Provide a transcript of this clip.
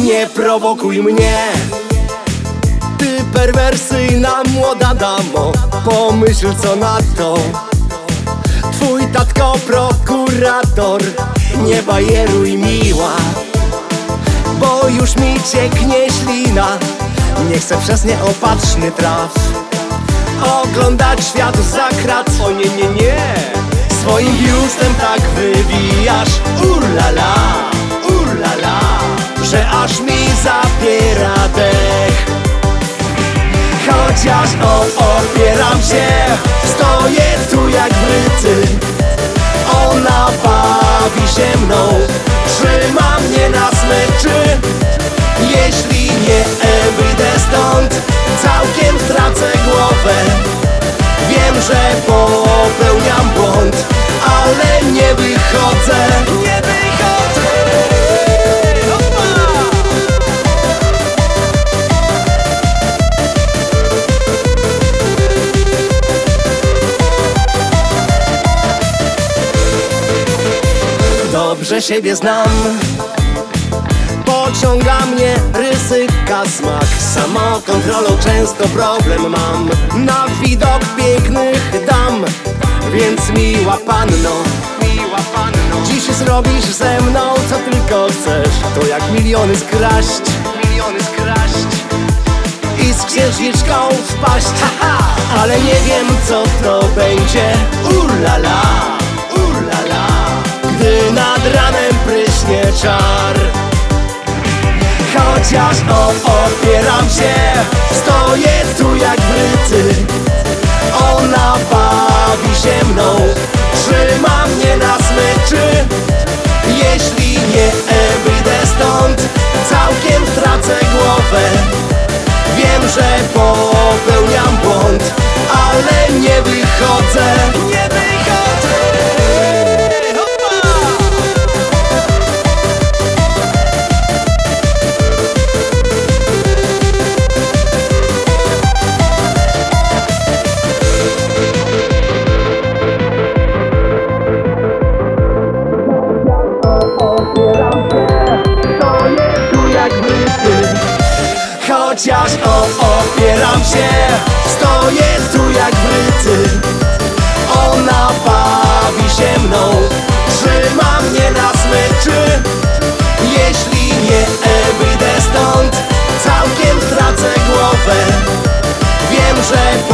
nie prowokuj mnie. Ty perwersyjna młoda damo, pomyśl co na to. Twój tatko prokurator, nie bajeruj miła, bo już mi cieknie ślina. Nie chcę przez nieopatrzny traf oglądać świat za krat. O nie, nie, nie, swoim biustem tak wywijasz, urlala, urlala, że aż mi zapiera dech. Chociaż opieram się, stoję tu jak wryty. Ona bawi się mną, trzyma mnie na smyczy. Jeśli nie wyjdę stąd, całkiem stracę głowę. Wiem, że popełniam błąd, ale nie wychodzę, nie wychodzę. Dobrze siebie znam, pociąga mnie ryzyka smak. Z samokontrolą często problem mam na widok pięknych dam. Więc miła panno, dziś zrobisz ze mną co tylko chcesz. To jak miliony skraść, i z księżniczką wpaść, haha. Ale nie wiem co to będzie, urlala, urlala, gdy nad ranem pryśnie czar. Chociaż opieram się, stoję tu jak wryty. Ona bawi się mną, trzyma mnie na smyczy. Jeśli nie wyjdę stąd, całkiem stracę głowę. Wiem, że popełniam błąd, ale nie wychodzę, nie wychodzę. Chociaż opieram się, stoję tu jak wryty. Ona bawi się mną, trzyma mnie na smyczy. Jeśli nie wyjdę stąd, całkiem stracę głowę. Wiem, że